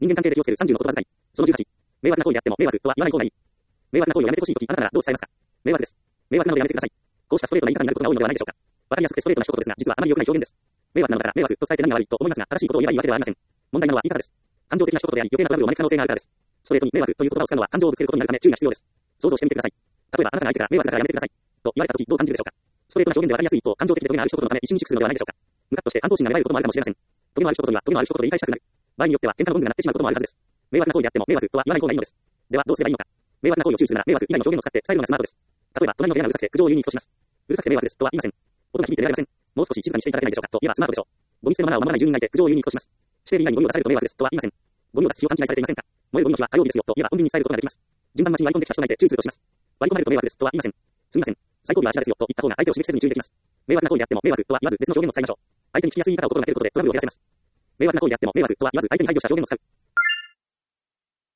人間関係で気をつける30の言葉遣い。その18。迷惑な行為であっても迷惑とは言わない方がいい。迷惑な行為をやめてほしいとき、あなたならどう伝えますか？迷惑です。迷惑なのでやめてください。こうしたストレートな言い方になることが多いのではないでしょうか。わかりやすくてストレートな一言ですが、実はあまり良くない表現です。迷惑なのだから迷惑と伝えて何が悪いと思いますが、正しいことを言えばいいわけではありません。問題なのは言い方です。感情的な一言であり、余計なトラブルを招く可能性があるからです。ストレートに迷惑という言葉を使うのは感情をぶつけることになるため注意が必要です。想像してみてください。例えばあなたが相手から迷惑だからやめてください。と言われたときどう感じるでしょうか。ストレートな表現でわかりやすい一方、感情的でトゲがある一言のため一瞬に熟するのではないでしょうか。ムカッとして反抗心が芽生えることもあるかもしれません。トゲのある一言にはトゲのある一言で言い返したくなる。場合によっては喧嘩のゴングが鳴ってしまうこともあるはずです。迷惑な行為であっても迷惑とは言わない方がいいのです。ではどうすればいいのか。迷惑な行為を注意するなら迷惑以外の表現を使って伝えるのがスマートです。例えば隣の部屋がうるさくて苦情を言うに等します。うるさくて迷惑ですとは言いません。音が響いて寝られません。もう少し静かにしていただけないでしょうかと言えばスマートでしょう。ゴミ捨てのマナーを守らない住人がいて苦情を言うに等します。指定日以内にゴミを出されると迷惑ですとは言いません。ゴミを出す日を勘違いされていませんか。燃えるゴミの日は火曜日ですよと言えば穏便に伝えることができます。順番待ちに割り込んできた人がいて注意するとします。割り込まれると迷惑ですとは言いません。すみません。最後尾はあちらですよと言った方が相手を刺激せずに注意できます。迷惑な行為であっても迷惑とは言わず別の表現を使いましょう。相手に聞きやすい言い方を心がけることでトラブルを減らせます。迷惑な行為であっても迷惑とは言わず相手に配慮した表現を使う。